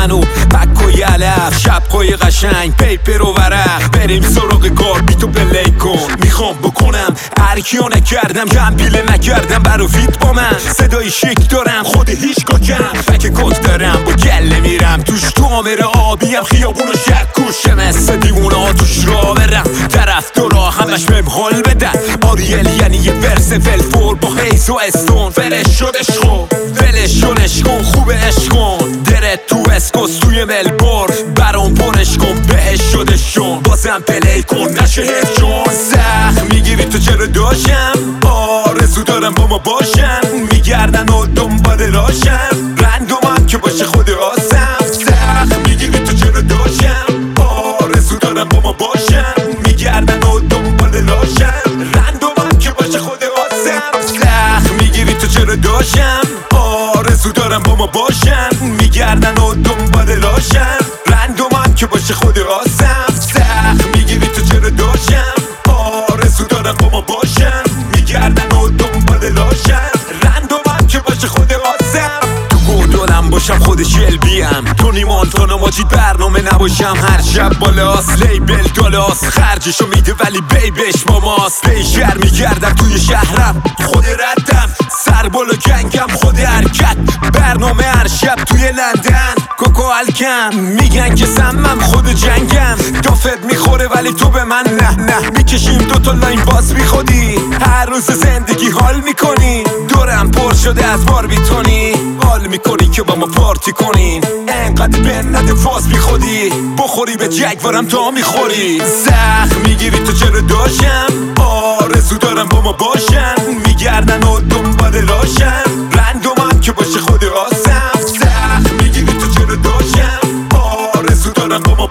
من و پک و یلف شب قای قشنگ پیپر و ورق بریم سراغ کار بیتو پلی کن میخوام بکنم هرکیو نکردم جنبیله نکردم برا فیت با من صدای شیک دارم خود هیچ کم پک کت دارم با گله میرم توش کامر آبیم خیابونو شکوشه مثل دیوونه ها توش را برم طرف دارا همش بهم حال بدن آریل یعنی یه ورس ولفور با حیز و استون ولش شدش خون ولش شدش کن خوب عشق کن درت تو اسکوس توی ملبور برام پرش کن بهش شدشون بازم پلی کن نشه حیف جون سخت میگیری تو چرا داشم آرزو دارم با ما باشن میگردن و دنبال راشم رندومم که باشه خود آسم سخت میگیری تو چرا داشم آرزو دارم با ما باشن میگردن و دنبال راشم رندومم که باشه خود آسم سخت میگیری تو چرا داشم آرزو دارم با ما باشن میگردن و دنبال راشم رندومم که باشه خود آسم سخت میگیری تو چرا داشم آرزو دارم با ما باشن میگردن و دنبال راشم رندومم که باشه خود آسم تو گردانم باشم خودش البیم تونی مانتانا ماجید برنامه نباشم هر شب بالاست لیبل دالاست خرجشو میده ولی بیبش با ماست بیشتر میگردم توی شهرم خود ردم سر بالا گنگم خود حرکت برنامه هر شب توی لندن کوکو الکم میگن که سمم خود جنگم دافت میخوره ولی تو به من نه میکشیم دوتا لاین باز بی خودی هر روز زندگی حال میکنی دورم پر شده از بار بیتونی حال میکنی که با ما پارتی کنین انقدر بن نده فاز بی خودی بخوری به جگوارم تا میخوری سخت میگیری تو چرا داشم آرزو دارم با ما باشن میگردن و دنبال راشم رندومم که باشه خود آسم سخت میگیری تو چرا داشم آرزو دارم با ما